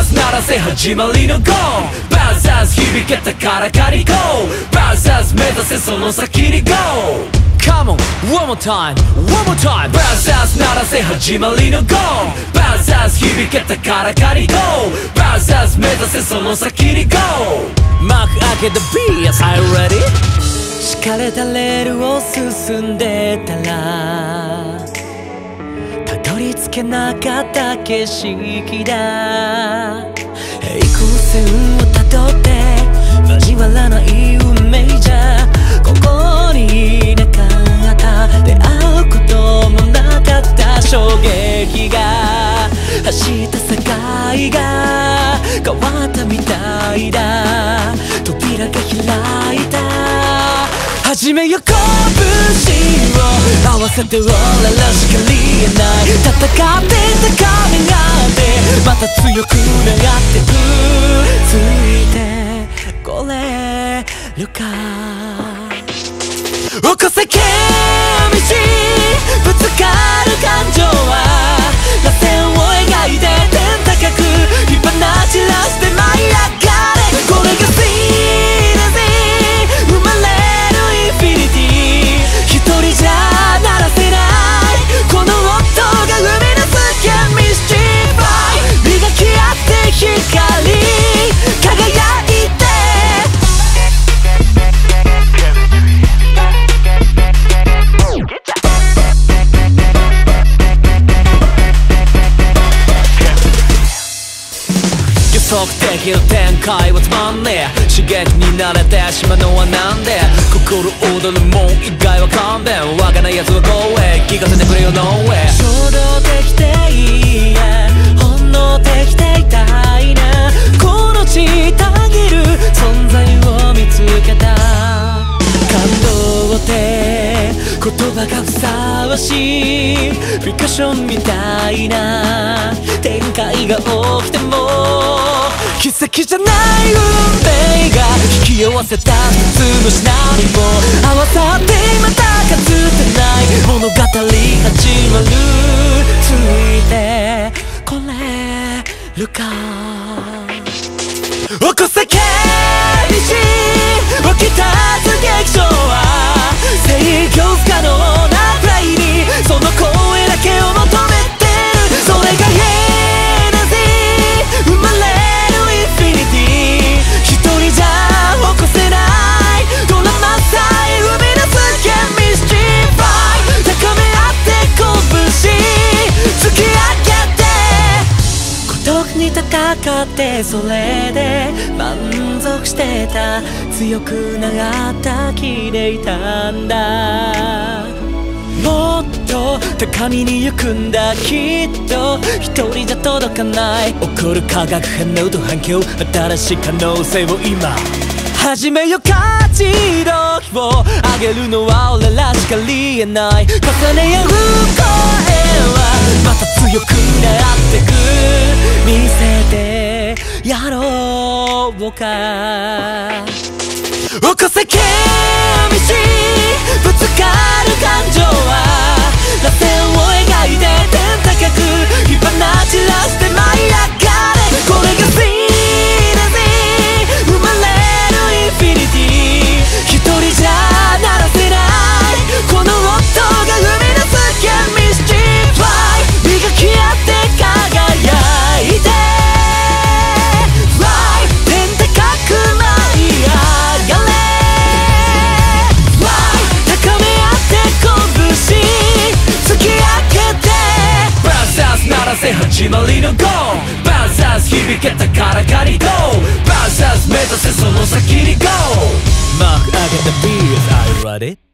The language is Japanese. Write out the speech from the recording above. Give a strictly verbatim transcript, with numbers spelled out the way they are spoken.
ス鳴らせ始まりのゴーバウザーズ響けたからかりゴーバウザーズ目指せその先にゴー Come on, one more time, one more time バウザーズ鳴らせ始まりのゴーバウザーズ響けたからかりゴーバウザーズ目指せその先にゴー幕開けた B as I ready 敷かれたレールを進んでたらたどり着けなかった景色だ平行線をたどって交わらない運命じゃここになかった出会うこともなかった衝撃が走った世界が変わったみたいだ扉が開いた始めよ拳を合わせて俺らしかりえない戦って高めがってまた強くなってくついてこれるか起こせ剣道ぶつかる感情は螺旋を描いて天高く火花散らして舞い上がれこれがシーナジー生まれ一人じゃ鳴らせないこの音が生み出すケミストリーバイ磨き合って光輝いて予測的な展開はつまんねえ刺激に慣れてしまうのはなんで心躍るもん以外は勘弁わかない奴は怖え聞かせてくれよ No way 衝動的でいいや本能的でいたいなこの血たぎる存在を見つけた感動って言葉がふさわしいフィクションみたいな展開が起きても奇跡じゃない運命が引き合わせた普通のシナリオ合わさってまたかつてない物語始まるついてこれるか起こせ剣道起きた劇場は制御不可能なプライにその声だけを求めてるそれがエナジー生まれるインフィニティ一人じゃ起こせないドラマさえ生み出すケミストリーバイ高め合って拳突き上げて孤独に戦ってそれで満足してた強くなった気でいたんだもっと高みに行くんだきっと一人じゃ届かない起こる化学反応と反響新しい可能性を今始めよ価値の日を上げるのは俺らしかありえない重ね合う声はまた強くなってく見せてやろうか起こせ剣道ぶつかる感情は螺旋を描いて天高く火花散らして舞い上がれこれがシーナジー生まれるインフィニティ一人じゃ鳴らせないこの音が生み出すケミストリーバイ磨き合って輝いて始まりのゴーバウザーズ響けたからかりゴーバウザーズ目指せその先にゴー幕開けた B as I ready